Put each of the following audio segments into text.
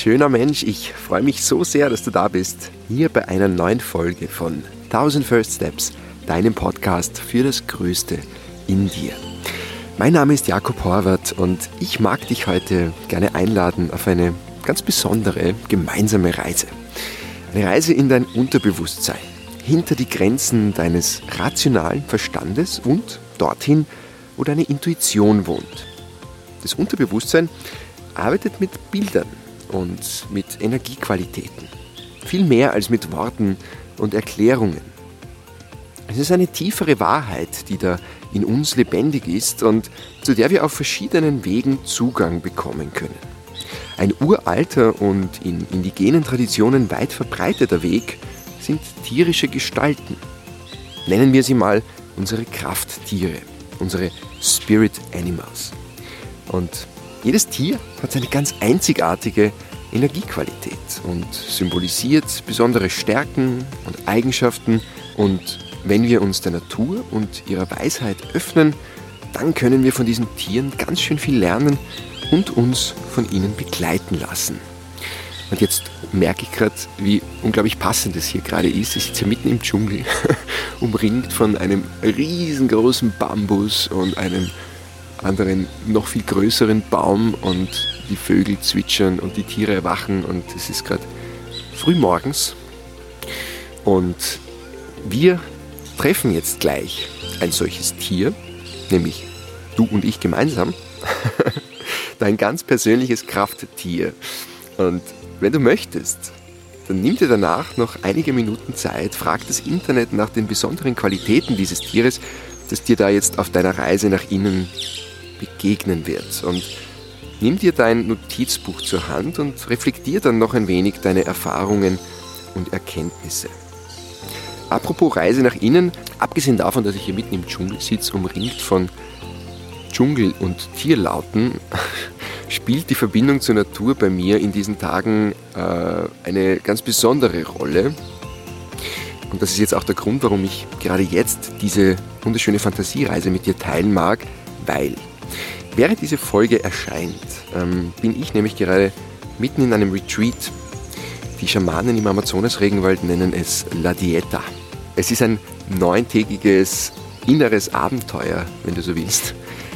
schöner Mensch, ich freue mich so sehr, dass du da bist, hier bei einer neuen Folge von 1000 First Steps, deinem Podcast für das Größte in dir. Mein Name ist Jakob Horvath und ich mag dich heute gerne einladen auf eine ganz besondere gemeinsame Reise. Eine Reise in dein Unterbewusstsein, hinter die Grenzen deines rationalen Verstandes und dorthin, wo deine Intuition wohnt. Das Unterbewusstsein arbeitet mit Bildern und mit Energiequalitäten. Viel mehr als mit Worten und Erklärungen. Es ist eine tiefere Wahrheit, die da in uns lebendig ist und zu der wir auf verschiedenen Wegen Zugang bekommen können. Ein uralter und in indigenen Traditionen weit verbreiteter Weg sind tierische Gestalten. Nennen wir sie mal unsere Krafttiere, unsere Spirit Animals. Und jedes Tier hat seine ganz einzigartige Energiequalität und symbolisiert besondere Stärken und Eigenschaften. Und wenn wir uns der Natur und ihrer Weisheit öffnen, dann können wir von diesen Tieren ganz schön viel lernen und uns von ihnen begleiten lassen. Und jetzt merke ich gerade, wie unglaublich passend es hier gerade ist. Ich sitze hier mitten im Dschungel, umringt von einem riesengroßen Bambus und einem anderen, noch viel größeren Baum, und die Vögel zwitschern und die Tiere erwachen und es ist gerade früh morgens. Und wir treffen jetzt gleich ein solches Tier, nämlich du und ich gemeinsam, dein ganz persönliches Krafttier. Und wenn du möchtest, dann nimm dir danach noch einige Minuten Zeit, frag das Internet nach den besonderen Qualitäten dieses Tieres, das dir da jetzt auf deiner Reise nach innen begegnen wird. Und nimm dir dein Notizbuch zur Hand und reflektier dann noch ein wenig deine Erfahrungen und Erkenntnisse. Apropos Reise nach innen, abgesehen davon, dass ich hier mitten im Dschungel sitze, umringt von Dschungel- und Tierlauten, spielt die Verbindung zur Natur bei mir in diesen Tagen eine ganz besondere Rolle. Und das ist jetzt auch der Grund, warum ich gerade jetzt diese wunderschöne Fantasiereise mit dir teilen mag, weil während diese Folge erscheint, bin ich nämlich gerade mitten in einem Retreat. Die Schamanen im Amazonas-Regenwald nennen es La Dieta. Es ist ein 9-tägiges inneres Abenteuer, wenn du so willst,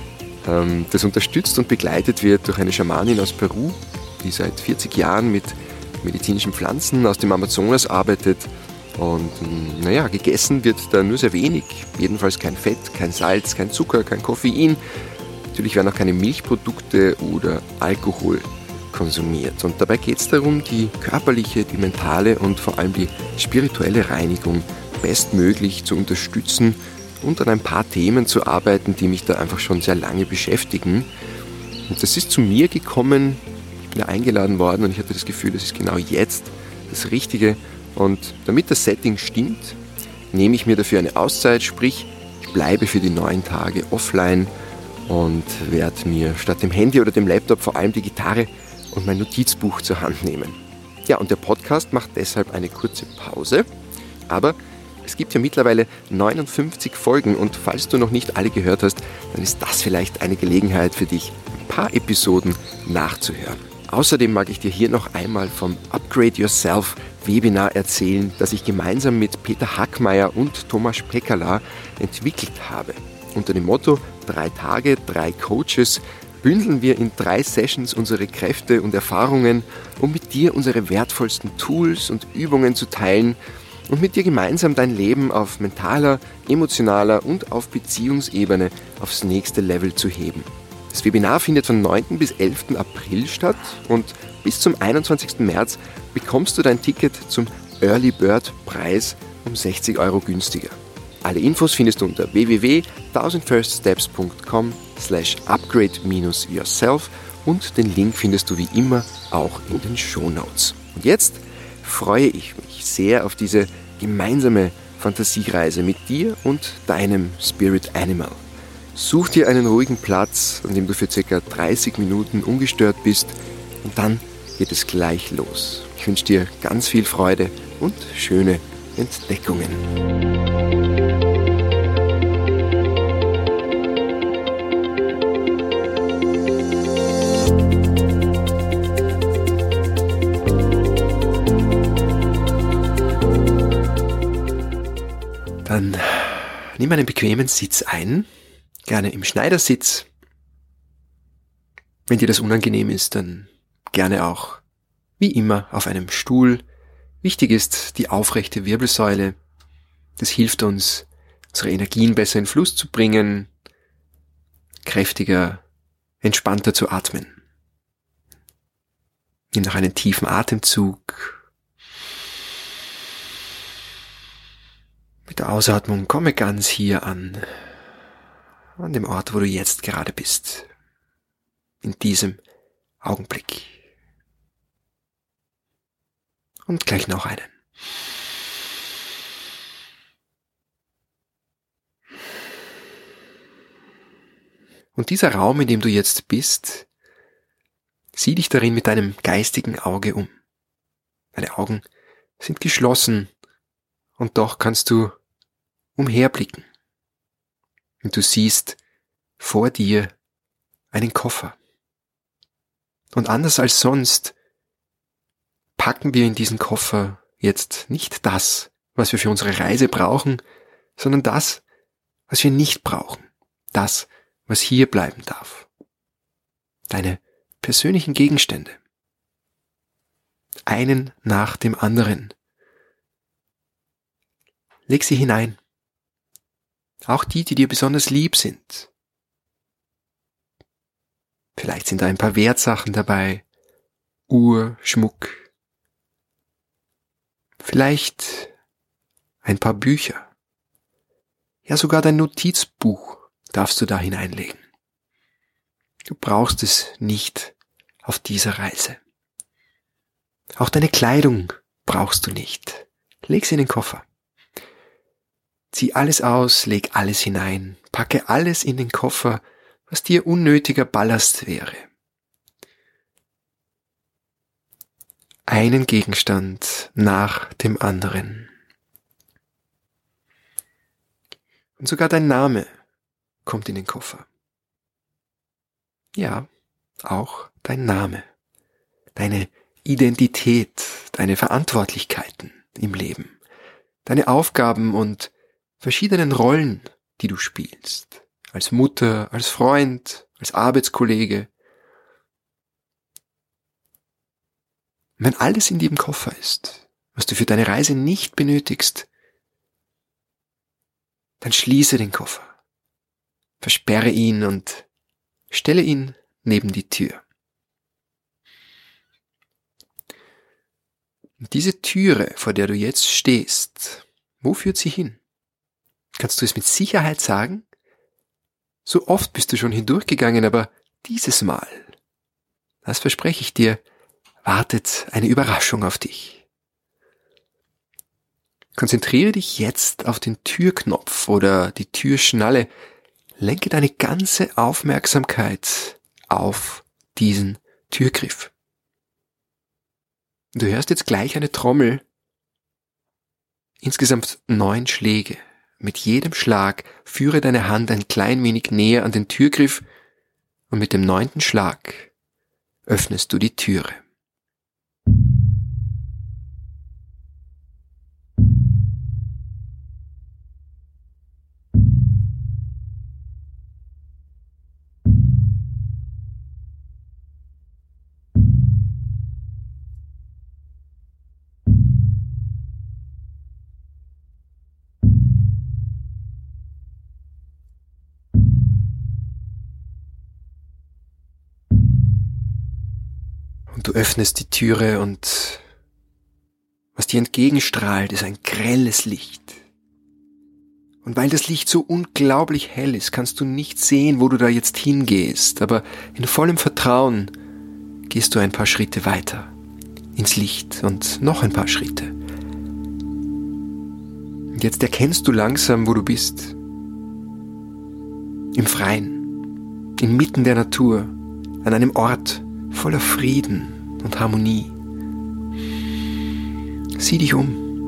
das unterstützt und begleitet wird durch eine Schamanin aus Peru, die seit 40 Jahren mit medizinischen Pflanzen aus dem Amazonas arbeitet. Und gegessen wird da nur sehr wenig, jedenfalls kein Fett, kein Salz, kein Zucker, kein Koffein. Natürlich werden auch keine Milchprodukte oder Alkohol konsumiert. Und dabei geht es darum, die körperliche, die mentale und vor allem die spirituelle Reinigung bestmöglich zu unterstützen und an ein paar Themen zu arbeiten, die mich da einfach schon sehr lange beschäftigen. Und das ist zu mir gekommen, ich bin da eingeladen worden und ich hatte das Gefühl, das ist genau jetzt das Richtige. Und damit das Setting stimmt, nehme ich mir dafür eine Auszeit, sprich, ich bleibe für die 9 Tage offline und werde mir statt dem Handy oder dem Laptop vor allem die Gitarre und mein Notizbuch zur Hand nehmen. Ja, und der Podcast macht deshalb eine kurze Pause, aber es gibt ja mittlerweile 59 Folgen und falls du noch nicht alle gehört hast, dann ist das vielleicht eine Gelegenheit für dich, ein paar Episoden nachzuhören. Außerdem mag ich dir hier noch einmal vom Upgrade Yourself Webinar erzählen, das ich gemeinsam mit Peter Hackmeier und Thomas Pekala entwickelt habe. Unter dem Motto 3 Tage, 3 Coaches bündeln wir in 3 Sessions unsere Kräfte und Erfahrungen, um mit dir unsere wertvollsten Tools und Übungen zu teilen und mit dir gemeinsam dein Leben auf mentaler, emotionaler und auf Beziehungsebene aufs nächste Level zu heben. Das Webinar findet von 9. bis 11. April statt und bis zum 21. März bekommst du dein Ticket zum Early Bird Preis um 60 € günstiger. Alle Infos findest du unter www.1000firststeps.com/upgrade-yourself und den Link findest du wie immer auch in den Shownotes. Und jetzt freue ich mich sehr auf diese gemeinsame Fantasiereise mit dir und deinem Spirit Animal. Such dir einen ruhigen Platz, an dem du für ca. 30 Minuten ungestört bist und dann geht es gleich los. Ich wünsche dir ganz viel Freude und schöne Entdeckungen. Nimm einen bequemen Sitz ein, gerne im Schneidersitz. Wenn dir das unangenehm ist, dann gerne auch, wie immer, auf einem Stuhl. Wichtig ist die aufrechte Wirbelsäule. Das hilft uns, unsere Energien besser in Fluss zu bringen, kräftiger, entspannter zu atmen. Nimm noch einen tiefen Atemzug. Mit der Ausatmung komme ganz hier an dem Ort, wo du jetzt gerade bist. In diesem Augenblick. Und gleich noch einen. Und dieser Raum, in dem du jetzt bist, sieh dich darin mit deinem geistigen Auge um. Deine Augen sind geschlossen und doch kannst du umherblicken. Und du siehst vor dir einen Koffer. Und anders als sonst packen wir in diesen Koffer jetzt nicht das, was wir für unsere Reise brauchen, sondern das, was wir nicht brauchen. Das, was hier bleiben darf. Deine persönlichen Gegenstände. Einen nach dem anderen. Leg sie hinein. Auch die dir besonders lieb sind. Vielleicht sind da ein paar Wertsachen dabei, Uhr, Schmuck. Vielleicht ein paar Bücher. Ja, sogar dein Notizbuch darfst du da hineinlegen. Du brauchst es nicht auf dieser Reise. Auch deine Kleidung brauchst du nicht. Leg sie in den Koffer. Zieh alles aus, leg alles hinein, packe alles in den Koffer, was dir unnötiger Ballast wäre. Einen Gegenstand nach dem anderen. Und sogar dein Name kommt in den Koffer. Ja, auch dein Name, deine Identität, deine Verantwortlichkeiten im Leben, deine Aufgaben und verschiedenen Rollen, die du spielst. Als Mutter, als Freund, als Arbeitskollege. Wenn alles in dem Koffer ist, was du für deine Reise nicht benötigst, dann schließe den Koffer, versperre ihn und stelle ihn neben die Tür. Und diese Türe, vor der du jetzt stehst, wo führt sie hin? Kannst du es mit Sicherheit sagen? So oft bist du schon hindurchgegangen, aber dieses Mal, das verspreche ich dir, wartet eine Überraschung auf dich. Konzentriere dich jetzt auf den Türknopf oder die Türschnalle. Lenke deine ganze Aufmerksamkeit auf diesen Türgriff. Du hörst jetzt gleich eine Trommel. Insgesamt 9 Schläge. Mit jedem Schlag führe deine Hand ein klein wenig näher an den Türgriff und mit dem 9. Schlag öffnest du die Türe. Und du öffnest die Türe und was dir entgegenstrahlt, ist ein grelles Licht. Und weil das Licht so unglaublich hell ist, kannst du nicht sehen, wo du da jetzt hingehst. Aber in vollem Vertrauen gehst du ein paar Schritte weiter ins Licht und noch ein paar Schritte. Und jetzt erkennst du langsam, wo du bist. Im Freien, inmitten der Natur, an einem Ort voller Frieden und Harmonie. Sieh dich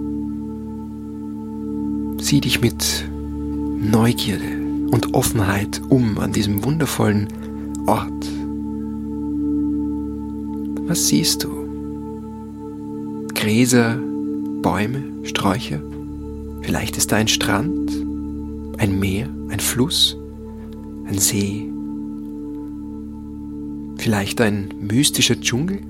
um. Sieh dich mit Neugierde und Offenheit an diesem wundervollen Ort. Was siehst du? Gräser, Bäume, Sträucher? Vielleicht ist da ein Strand, Ein Meer, ein Fluss, ein See, vielleicht ein mystischer Dschungel?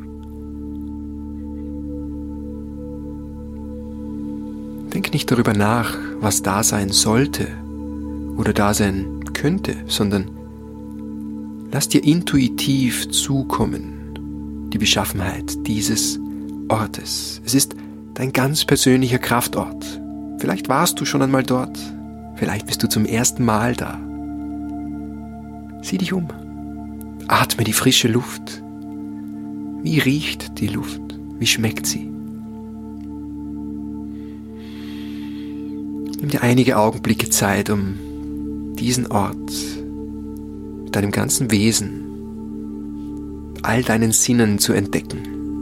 Denk nicht darüber nach, was da sein sollte oder da sein könnte, sondern lass dir intuitiv zukommen, die Beschaffenheit dieses Ortes. Es ist dein ganz persönlicher Kraftort. Vielleicht warst du schon einmal dort, vielleicht bist du zum ersten Mal da. Sieh dich um, atme die frische Luft. Wie riecht die Luft? Wie schmeckt sie? Nimm dir einige Augenblicke Zeit, um diesen Ort mit deinem ganzen Wesen, all deinen Sinnen zu entdecken.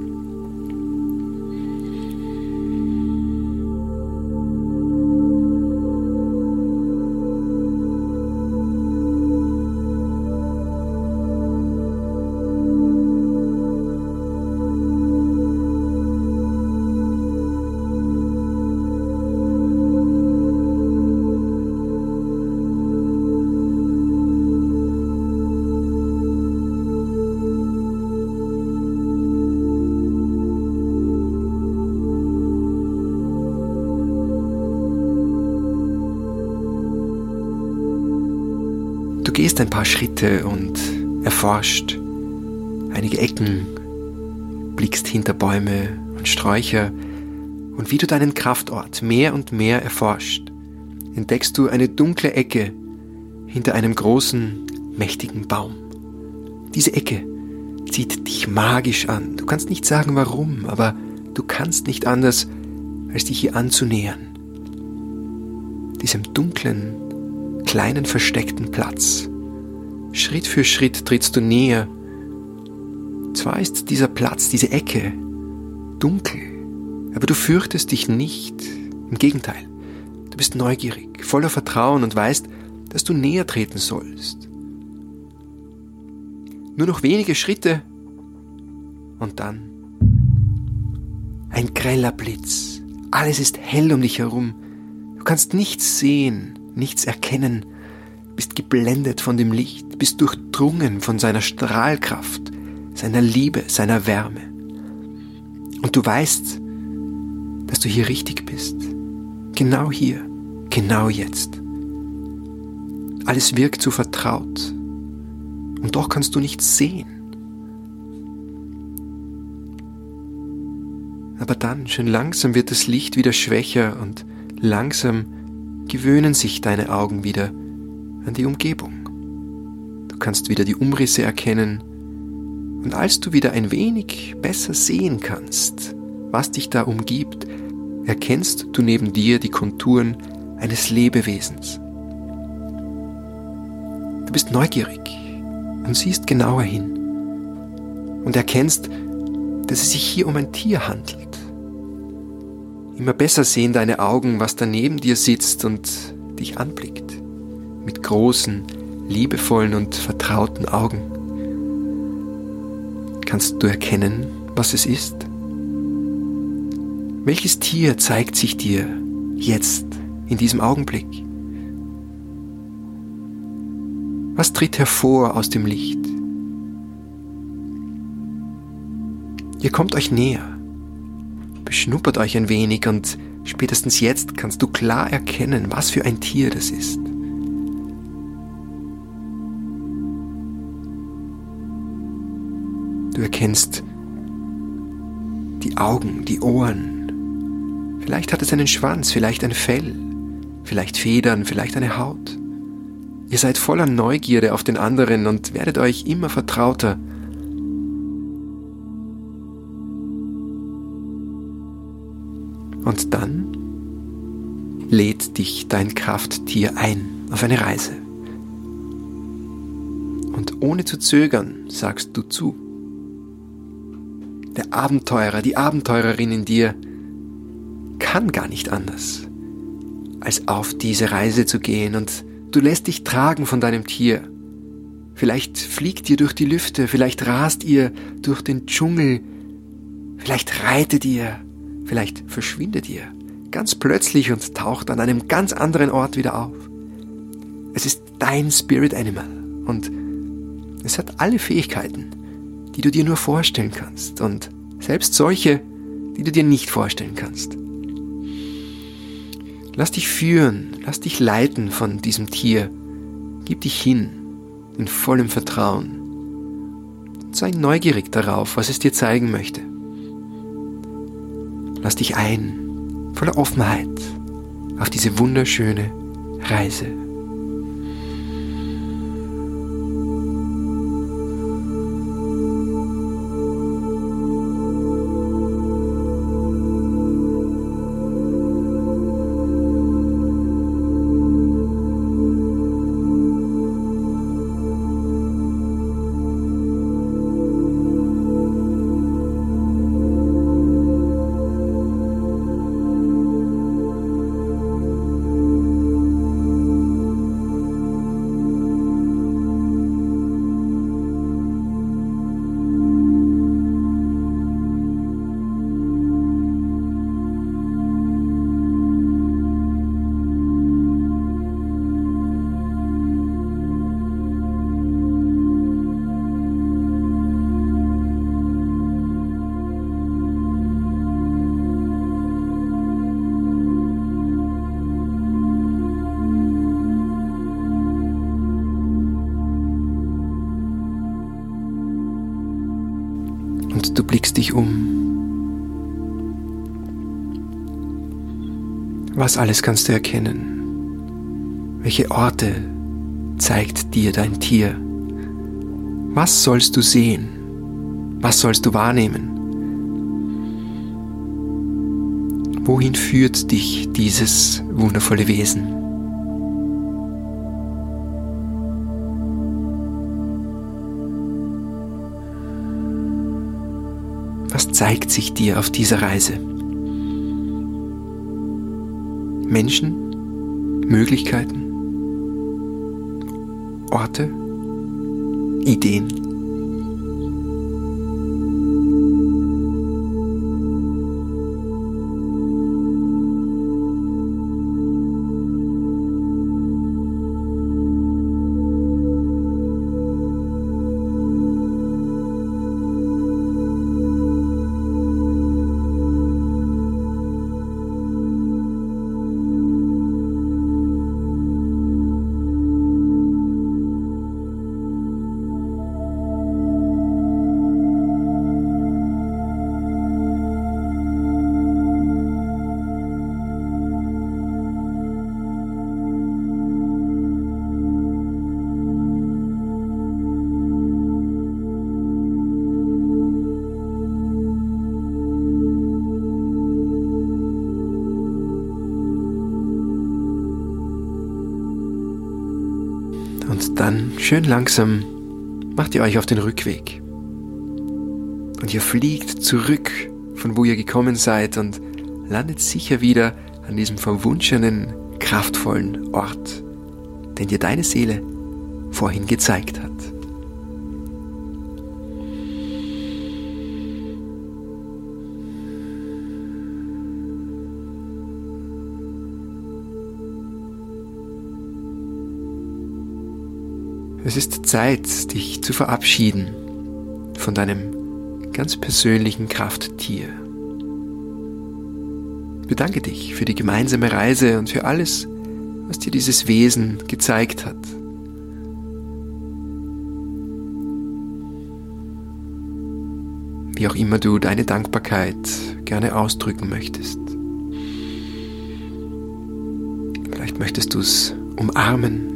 Du gehst ein paar Schritte und erforscht einige Ecken, blickst hinter Bäume und Sträucher und wie du deinen Kraftort mehr und mehr erforscht, entdeckst du eine dunkle Ecke hinter einem großen, mächtigen Baum. Diese Ecke zieht dich magisch an. Du kannst nicht sagen warum, aber du kannst nicht anders, als dich hier anzunähern. Diesem dunklen, kleinen versteckten Platz. Schritt für Schritt trittst du näher. Zwar ist dieser Platz, diese Ecke, dunkel, aber du fürchtest dich nicht. Im Gegenteil, du bist neugierig, voller Vertrauen und weißt, dass du näher treten sollst. Nur noch wenige Schritte und dann ein greller Blitz. Alles ist hell um dich herum. Du kannst nichts sehen, nichts erkennen, bist geblendet von dem Licht, bist durchdrungen von seiner Strahlkraft, seiner Liebe, seiner Wärme. Und du weißt, dass du hier richtig bist. Genau hier, genau jetzt. Alles wirkt so vertraut. Und doch kannst du nichts sehen. Aber dann, schön langsam wird das Licht wieder schwächer und langsam gewöhnen sich deine Augen wieder an die Umgebung. Du kannst wieder die Umrisse erkennen und als du wieder ein wenig besser sehen kannst, was dich da umgibt, erkennst du neben dir die Konturen eines Lebewesens. Du bist neugierig und siehst genauer hin und erkennst, dass es sich hier um ein Tier handelt. Immer besser sehen deine Augen, was da neben dir sitzt und dich anblickt. Mit großen, liebevollen und vertrauten Augen. Kannst du erkennen, was es ist? Welches Tier zeigt sich dir jetzt, in diesem Augenblick? Was tritt hervor aus dem Licht? Ihr kommt euch näher. Beschnuppert euch ein wenig und spätestens jetzt kannst du klar erkennen, was für ein Tier das ist. Du erkennst die Augen, die Ohren. Vielleicht hat es einen Schwanz, vielleicht ein Fell, vielleicht Federn, vielleicht eine Haut. Ihr seid voller Neugierde auf den anderen und werdet euch immer vertrauter. Und dann lädt dich dein Krafttier ein auf eine Reise. Und ohne zu zögern sagst du zu. Der Abenteurer, die Abenteurerin in dir kann gar nicht anders, als auf diese Reise zu gehen und du lässt dich tragen von deinem Tier. Vielleicht fliegt ihr durch die Lüfte, vielleicht rast ihr durch den Dschungel, vielleicht reitet ihr, vielleicht verschwindet ihr ganz plötzlich und taucht an einem ganz anderen Ort wieder auf. Es ist dein Spirit Animal und es hat alle Fähigkeiten, die du dir nur vorstellen kannst und selbst solche, die du dir nicht vorstellen kannst. Lass dich führen, lass dich leiten von diesem Tier. Gib dich hin, in vollem Vertrauen. Sei neugierig darauf, was es dir zeigen möchte. Lass dich ein, voller Offenheit, auf diese wunderschöne Reise. Und du blickst dich um. Was alles kannst du erkennen? Welche Orte zeigt dir dein Tier? Was sollst du sehen? Was sollst du wahrnehmen? Wohin führt dich dieses wundervolle Wesen? Was zeigt sich dir auf dieser Reise? Menschen, Möglichkeiten, Orte, Ideen. Und dann, schön langsam, macht ihr euch auf den Rückweg. Und ihr fliegt zurück, von wo ihr gekommen seid, und landet sicher wieder an diesem verwunschenen, kraftvollen Ort, den dir deine Seele vorhin gezeigt hat. Es ist Zeit, dich zu verabschieden von deinem ganz persönlichen Krafttier. Bedanke dich für die gemeinsame Reise und für alles, was dir dieses Wesen gezeigt hat. Wie auch immer du deine Dankbarkeit gerne ausdrücken möchtest. Vielleicht möchtest du es umarmen.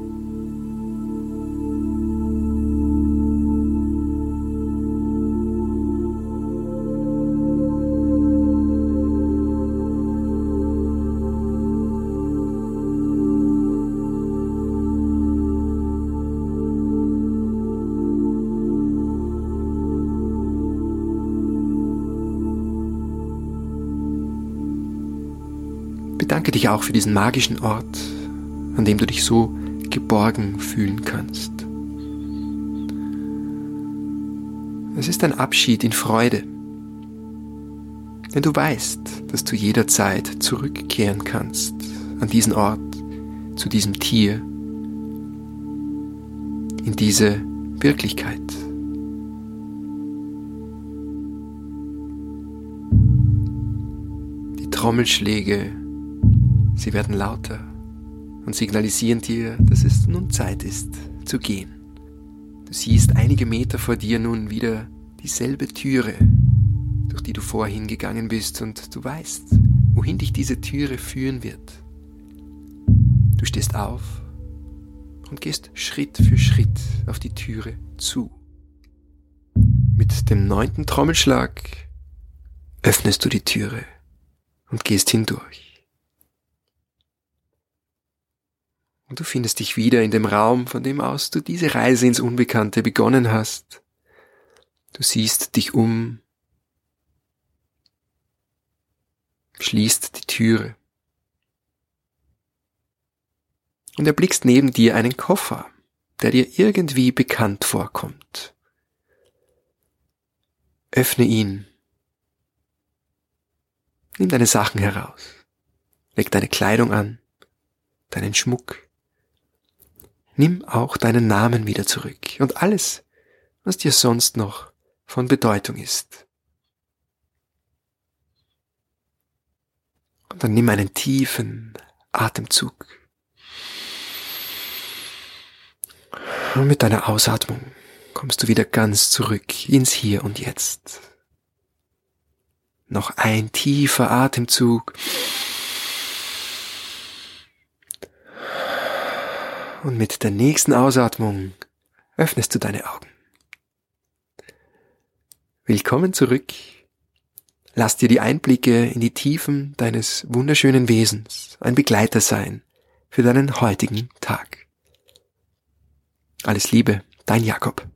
Bedanke dich auch für diesen magischen Ort, an dem du dich so geborgen fühlen kannst. Es ist ein Abschied in Freude, denn du weißt, dass du jederzeit zurückkehren kannst an diesen Ort, zu diesem Tier in diese Wirklichkeit. Die Trommelschläge, sie werden lauter und signalisieren dir, dass es nun Zeit ist, zu gehen. Du siehst einige Meter vor dir nun wieder dieselbe Türe, durch die du vorhin gegangen bist, und du weißt, wohin dich diese Türe führen wird. Du stehst auf und gehst Schritt für Schritt auf die Türe zu. Mit dem 9. Trommelschlag öffnest du die Türe und gehst hindurch. Und du findest dich wieder in dem Raum, von dem aus du diese Reise ins Unbekannte begonnen hast. Du siehst dich um, schließt die Türe und erblickst neben dir einen Koffer, der dir irgendwie bekannt vorkommt. Öffne ihn. Nimm deine Sachen heraus. Leg deine Kleidung an, deinen Schmuck. Nimm auch deinen Namen wieder zurück und alles, was dir sonst noch von Bedeutung ist. Und dann nimm einen tiefen Atemzug. Und mit deiner Ausatmung kommst du wieder ganz zurück ins Hier und Jetzt. Noch ein tiefer Atemzug. Und mit der nächsten Ausatmung öffnest du deine Augen. Willkommen zurück. Lass dir die Einblicke in die Tiefen deines wunderschönen Wesens ein Begleiter sein für deinen heutigen Tag. Alles Liebe, dein Jakob.